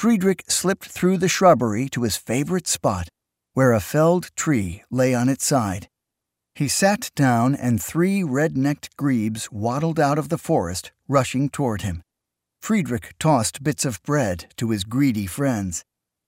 Friedrich slipped through the shrubbery to his favorite spot, where a felled tree lay on its side. He sat down, and 3 red-necked grebes waddled out of the forest, rushing toward him. Friedrich tossed bits of bread to his greedy friends.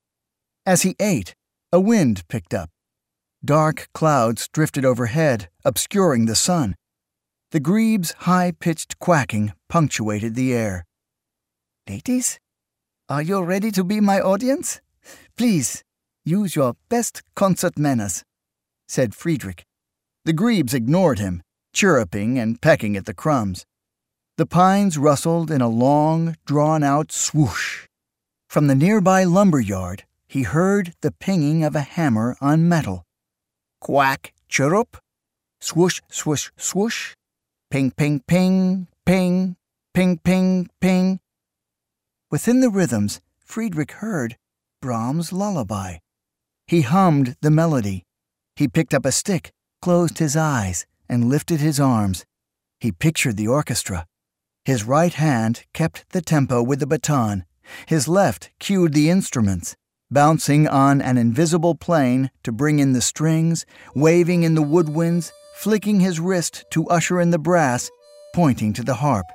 As he ate, a wind picked up. Dark clouds drifted overhead, obscuring the sun. The grebes' high-pitched quacking punctuated the air. "Ladies, are you ready to be my audience? Please, use your best concert manners," said Friedrich. The grebes ignored him, chirruping and pecking at the crumbs. The pines rustled in a long, drawn-out swoosh. From the nearby lumber yard, he heard the pinging of a hammer on metal. Quack, chirrup, swoosh, swoosh, swoosh, ping, ping, ping, ping, ping, ping, ping. Within the rhythms, Friedrich heard Brahms' lullaby. He hummed the melody. He picked up a stick, closed his eyes, and lifted his arms. He pictured the orchestra. His right hand kept the tempo with the baton. His left cued the instruments, bouncing on an invisible plane to bring in the strings, waving in the woodwinds, flicking his wrist to usher in the brass, pointing to the harp.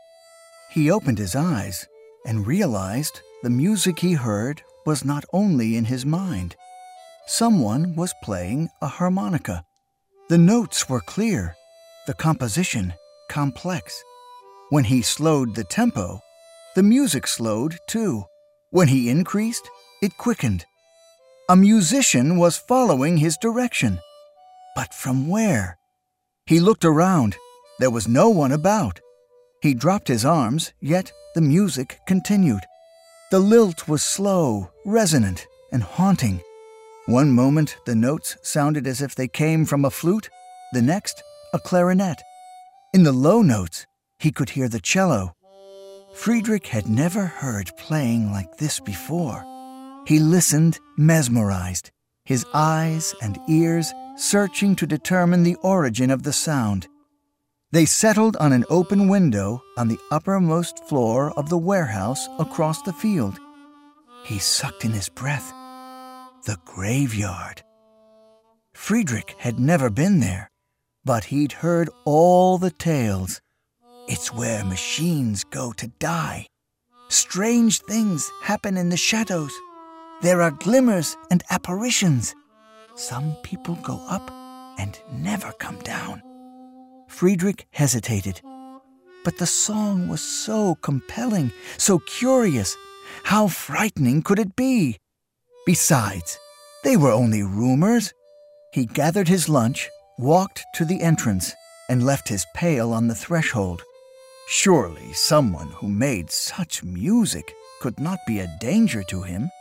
He opened his eyes and realized the music he heard was not only in his mind. Someone was playing a harmonica. The notes were clear, the composition complex. When he slowed the tempo, the music slowed too. When he increased, it quickened. A musician was following his direction. But from where? He looked around. There was no one about. He dropped his arms, yet the music continued. The lilt was slow, resonant, and haunting. One moment the notes sounded as if they came from a flute, the next, a clarinet. In the low notes, he could hear the cello. Friedrich had never heard playing like this before. He listened, mesmerized, his eyes and ears searching to determine the origin of the sound. They settled on an open window on the uppermost floor of the warehouse across the field. He sucked in his breath. The graveyard. Friedrich had never been there, but he'd heard all the tales. It's where machines go to die. Strange things happen in the shadows. There are glimmers and apparitions. Some people go up and never come down. Friedrich hesitated. But the song was so compelling, so curious. How frightening could it be? Besides, they were only rumors. He gathered his lunch, walked to the entrance, and left his pail on the threshold. Surely someone who made such music could not be a danger to him.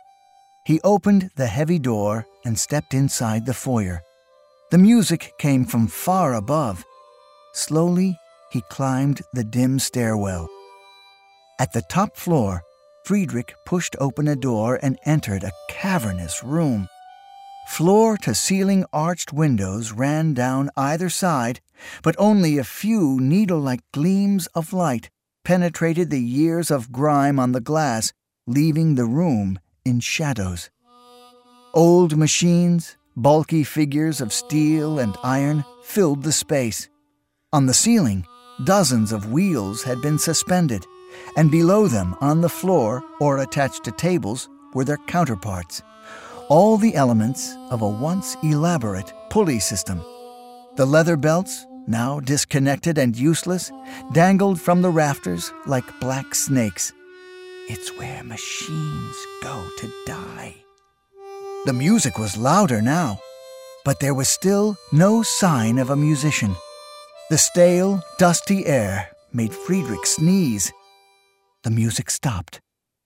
He opened the heavy door and stepped inside the foyer. The music came from far above. Slowly, he climbed the dim stairwell. At the top floor, Friedrich pushed open a door and entered a cavernous room. Floor-to-ceiling arched windows ran down either side, but only a few needle-like gleams of light penetrated the years of grime on the glass, leaving the room in shadows. Old machines, bulky figures of steel and iron filled the space. On the ceiling, dozens of wheels had been suspended, and below them on the floor or attached to tables were their counterparts, all the elements of a once elaborate pulley system. The leather belts, now disconnected and useless, dangled from the rafters like black snakes. It's where machines go to die. The music was louder now, but there was still no sign of a musician. The stale, dusty air made Friedrich sneeze. The music stopped.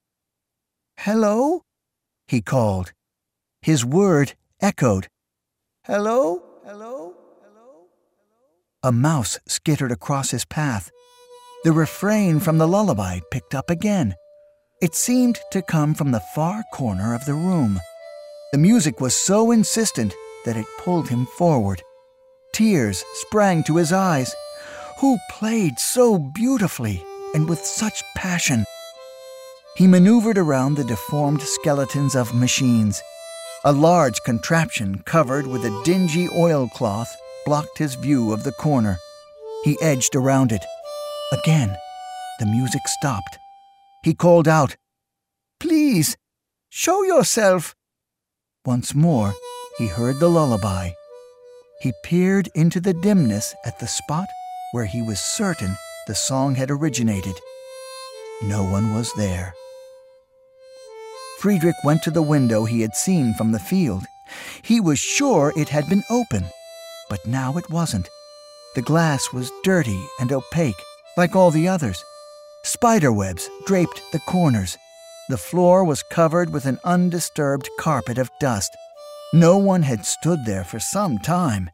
"Hello?" he called. His word echoed. "Hello? Hello? Hello? Hello?" A mouse skittered across his path. The refrain from the lullaby picked up again. It seemed to come from the far corner of the room. The music was so insistent that it pulled him forward. Tears sprang to his eyes. Who played so beautifully and with such passion? He maneuvered around the deformed skeletons of machines. A large contraption covered with a dingy oilcloth blocked his view of the corner. He edged around it. Again, the music stopped. He called out, "Please, show yourself!" Once more, he heard the lullaby. He peered into the dimness at the spot where he was certain the song had originated. No one was there. Friedrich went to the window he had seen from the field. He was sure it had been open, but now it wasn't. The glass was dirty and opaque, like all the others. Spiderwebs draped the corners. The floor was covered with an undisturbed carpet of dust. No one had stood there for some time.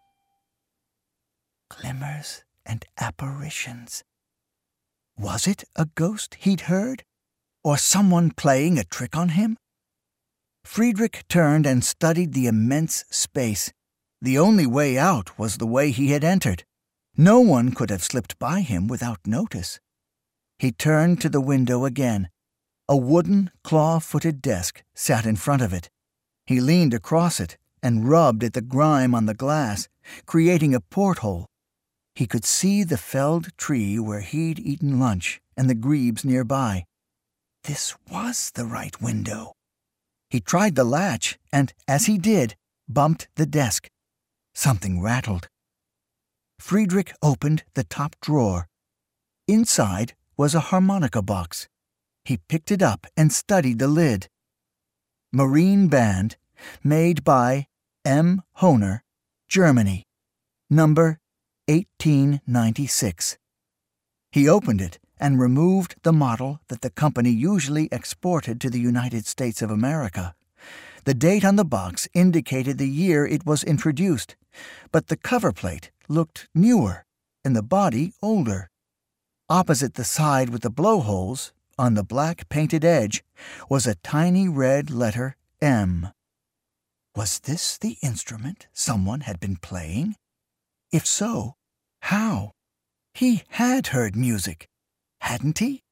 Glimmers and apparitions. Was it a ghost he'd heard? Or someone playing a trick on him? Friedrich turned and studied the immense space. The only way out was the way he had entered. No one could have slipped by him without notice. He turned to the window again. A wooden, claw-footed desk sat in front of it. He leaned across it and rubbed at the grime on the glass, creating a porthole. He could see the felled tree where he'd eaten lunch and the grebes nearby. This was the right window. He tried the latch and, as he did, bumped the desk. Something rattled. Friedrich opened the top drawer. Inside was a harmonica box. He picked it up and studied the lid. Marine Band, made by M. Hohner, Germany, number 1896. He opened it and removed the model that the company usually exported to the United States of America. The date on the box indicated the year it was introduced, but the cover plate looked newer and the body older. Opposite the side with the blowholes, on the black painted edge, was a tiny red letter M. Was this the instrument someone had been playing? If so, how? He had heard music, hadn't he?